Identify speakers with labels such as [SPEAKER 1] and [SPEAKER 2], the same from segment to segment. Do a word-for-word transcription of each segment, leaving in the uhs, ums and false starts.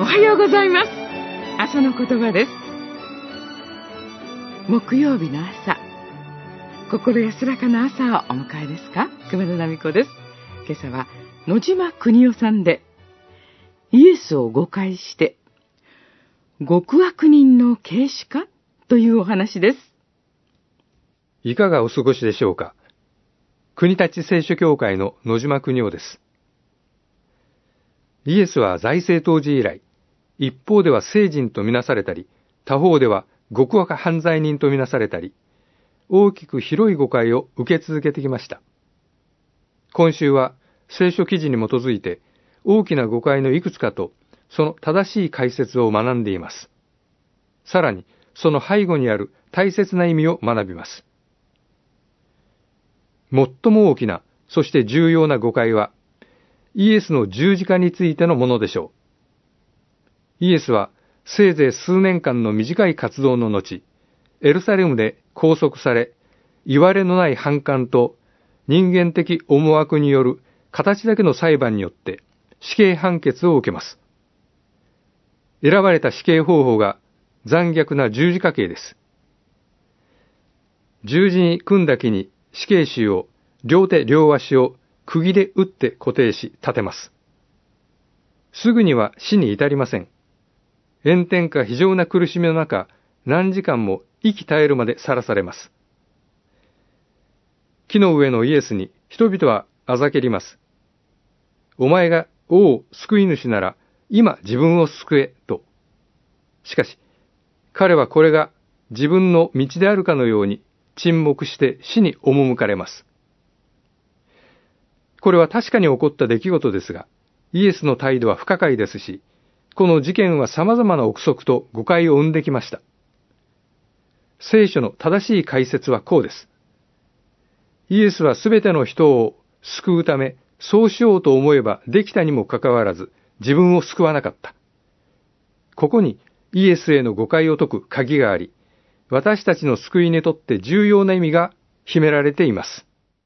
[SPEAKER 1] はようございます。朝の言葉です。木曜日の朝、心安らかな朝をお迎えですか？熊田奈美子です。今朝は野島邦夫さんで、イエスを誤解して極悪人の啓示かというお話です。
[SPEAKER 2] いかがお過ごしでしょうか。国立聖書協会の野島邦夫です。イエスは在世当時以来、一方では聖人とみなされたり、他方では極悪犯罪人とみなされたり、大きく広い誤解を受け続けてきました。今週は聖書記事に基づいて、大きな誤解のいくつかと、その正しい解説を学んでいます。さらに、その背後にある大切な意味を学びます。最も大きな、そして重要な誤解は、イエスの十字架についてのものでしょう。イエスは、せいぜい数年間の短い活動の後、エルサレムで拘束され、いわれのない反感と人間的思惑による形だけの裁判によって死刑判決を受けます。選ばれた死刑方法が残虐な十字架刑です。十字に組んだ木に死刑囚を両手両足を釘で打って固定し立てます。すぐには死に至りません。炎天下非常な苦しみの中、何時間も息絶えるまでさらされます。木の上のイエスに人々はあざけります。お前が王救い主なら今自分を救えと。しかし彼はこれが自分の道であるかのように沈黙して死に赴かれます。これは確かに起こった出来事ですが、イエスの態度は不可解ですし、この事件は様々な憶測と誤解を生んできました。聖書の正しい解説はこうです。イエスはすべての人を救うため、そうしようと思えばできたにもかかわらず、自分を救わなかった。ここにイエスへの誤解を解く鍵があり、私たちの救いにとって重要な意味が秘められています。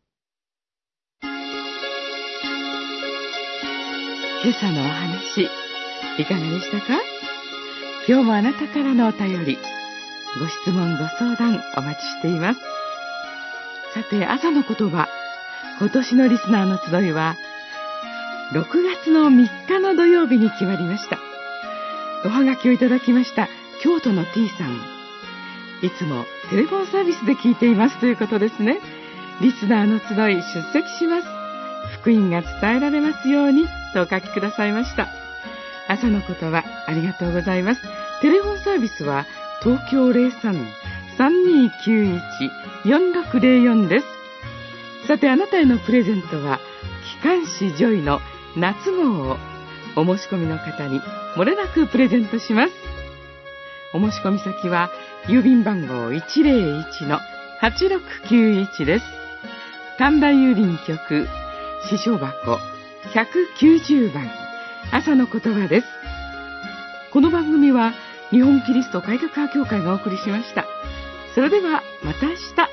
[SPEAKER 1] 今朝のお話、いかがでしたか？今日もあなたからのお便り、ご質問ご相談お待ちしています。さて、朝の言葉、今年のリスナーの集いはろくがつのみっかの土曜日に決まりました。おはがきをいただきました京都の T さん、いつもテレフォンサービスで聞いていますということですね。リスナーの集い出席します。福音が伝えられますようにとお書きくださいました。朝の言葉、ありがとうございます。テレフォンサービスは東京 ゼロさん さんにーきゅういち よんろくゼロよん です。さて、あなたへのプレゼントは機関誌ジョイの夏号をお申し込みの方に漏れなくプレゼントします。お申し込み先は郵便番号 いちぜろいち のはちろくきゅういち です。神田郵便局支所箱ひゃくきゅうじゅうばん、朝の言葉です。この番組は日本キリスト改革派協会がお送りしました。それではまた明日。